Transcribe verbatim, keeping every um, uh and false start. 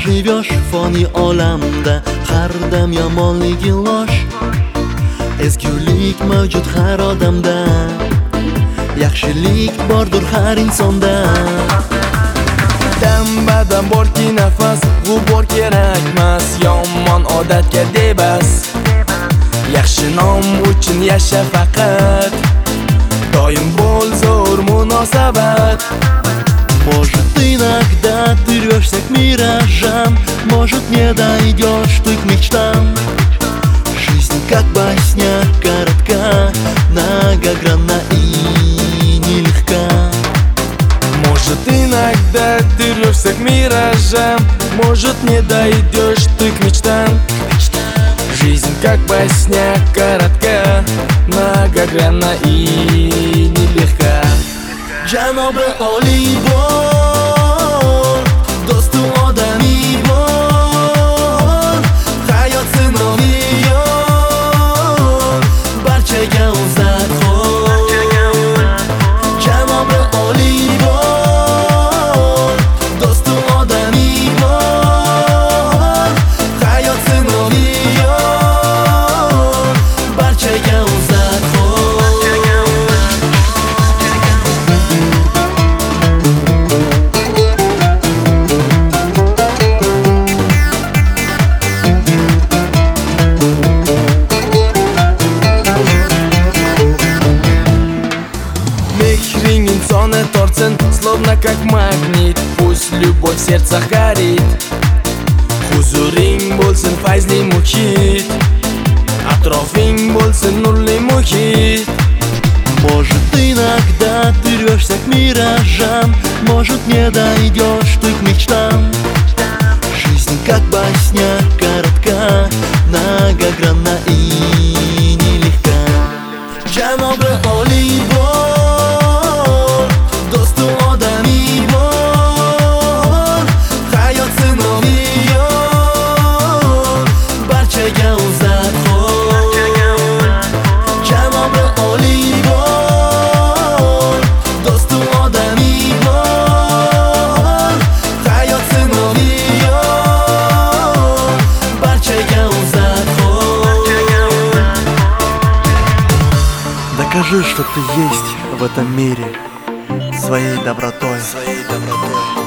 живешь в foniy olamda, har dam yomonligi losh. Ezgulik mavjud har odamda, yaxshilik bordir har insonda. Dam badam borki nafas, g'ubor kerakmas, yomon odatga debas. Yaxshi nom uchun yasha faqat, doim bo'l zo'r munosabat. Может, иногда ты рвешься к миражам, может, не дойдешь ты к мечтам. Жизнь как басня, коротка, многогранна и нелегка. Может, иногда ты рвешься к миражам, может, не дойдешь ты к мечтам. Жизнь как басня, коротка, многогранна и нелегка. Janobi oliy bor, do'stu odamiy bor, hayot sinovi yo'q, barchaga o'zat xor. Janobi oliy bor, do'stu odamiy bor, hayot sinovi yo'q, barchaga o'zat xor. Мехрин инсона торцен, словно как магнит, пусть любовь в сердцах горит. Huzuring bo'lsin fayzli muhit, atrofing bo'lsin nurli muhit. Может, иногда ты рвешься к миражам, может, не дойдешь ты к мечтам. Жизнь как басня, коротка, многогранна и нелегка. Janobi oliy bor, do'stu odamiy bor, hayot sinovi yo'q, barchaga o'zat xor. Janobi oliy bor, do'stu odamiy bor, hayot sinovi yo'q, barchaga o'zat xor. Докажи, что ты есть в этом мире своей добротой, своей добротой.